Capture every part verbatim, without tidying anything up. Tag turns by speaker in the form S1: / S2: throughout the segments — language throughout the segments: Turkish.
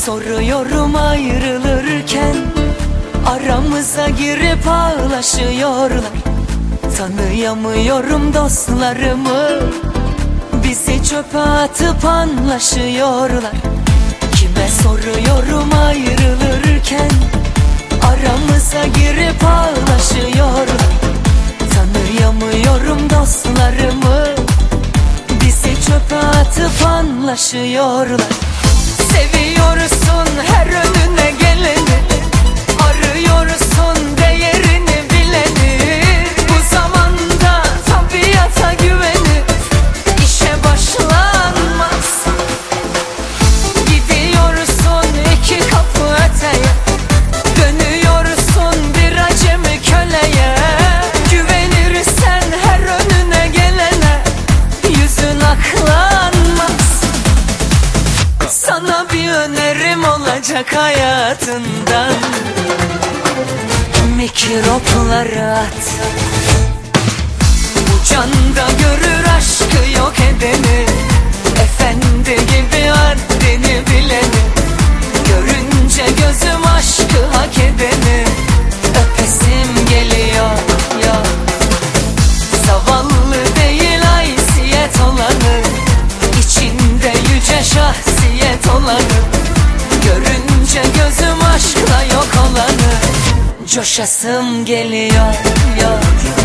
S1: soruyorum ayrılırken, aramıza girip ağlaşıyorlar. Tanıyamıyorum dostlarımı, bizi çöpe atıp anlaşıyorlar. Kime soruyorum ayrılırken, aramıza girip ağlaşıyorlar. Tanıyamıyorum dostlarımı, bizi çöpe atıp anlaşıyorlar. Seviyorsun her önüne geleni, arıyorsun değerini bileni. Bu zamanda tabiata güvenip işe başlanmaz. Gidiyorsun iki kapı öteye, dönüyorsun bir acemi köleye. Güvenirsen her önüne gelene, yüzün aklanmaz. Sana bir önerim olacak hayatından, mikropları at. Bu canda görür aşkı yok edeni, efendi gibi haddini bileni. Görünce gözüm aşkı hak edeni, öpesim geliyor ya. Zavallı değil haysiyet olanı, içinde yüce şahsiyet olanı. Görünce gözüm aşkla yok olanı, coşasım geliyor ya.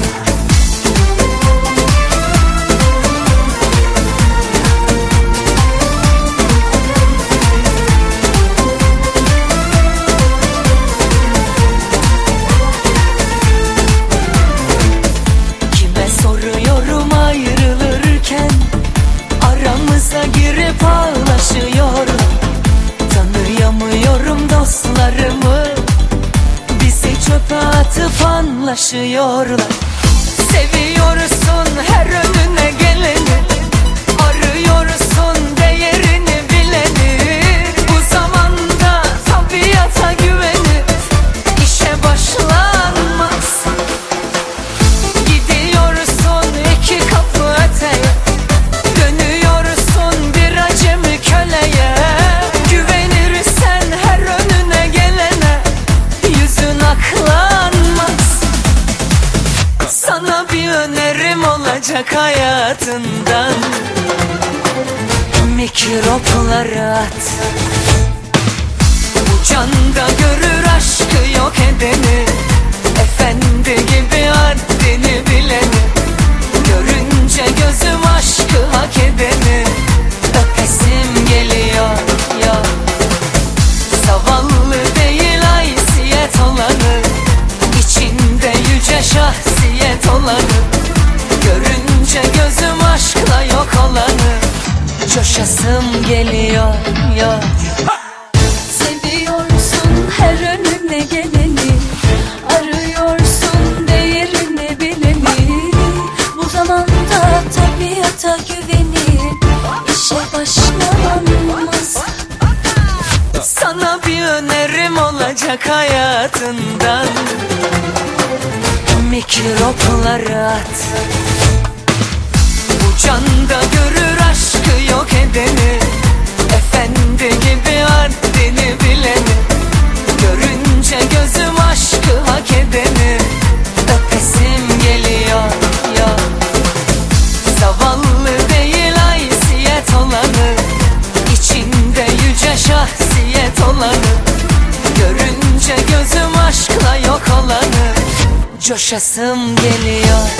S1: Kime soruyorum ayrılırken, aramıza girip ağlaşıyorlar. Tanıyamıyorum dostlarımı, bizi çöpe atıp anlaşıyorlar. Seviyorsun her önüne geleni, arıyorsun değerini bileni. Bu zamanda tabiata güvenip işe başlanmaz. Gidiyorsun iki kapı öteye, dönüyorsun bir acemi köleye. Güvenirsen her önüne gelene, yüzün aklanmaz. Sana bir önerim olacak hayatından, mikropları at. Bu canda görür aşkı yok edeni, efendi gibi haddini bileni. Görünce gözüm aşkı hak edeni, öpesim geliyor ya. Zavallı değil haysiyet olanı, içinde yüce şahsiyet olanı. Görünce gözüm aşkla yok olanı, coşasım geliyor ya.
S2: Seviyorsun her önüne geleni, arıyorsun değerini bileni. Bu zamanda tabiata güvenip işe başlanmaz.
S1: Sana bir önerim olacak hayatından, mikropları at. Bu canda görür aşkı yok edeni, efendi gibi haddini bileni. Görünce gözüm aşkı hak edeni, öpesim geliyor ya. Zavallı değil haysiyet olanı, içinde yüce şahsiyet olanı. Görünce gözüm aşkla yok olanı, coşasım geliyor.